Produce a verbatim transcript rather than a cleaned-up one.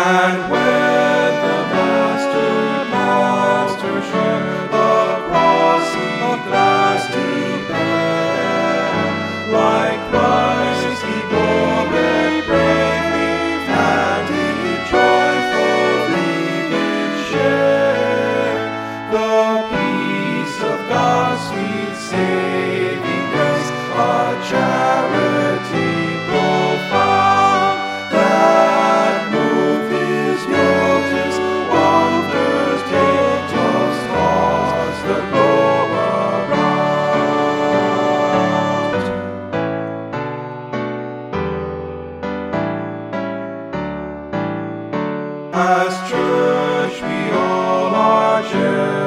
And when the Master, Master shared the cross he glass to bear, like Christ he bore it bravely, and he joyfully did share the peace of God's sweet saving grace, a charity profound that moved his motives on Thursday, just caused the glow around. As church we all are generous,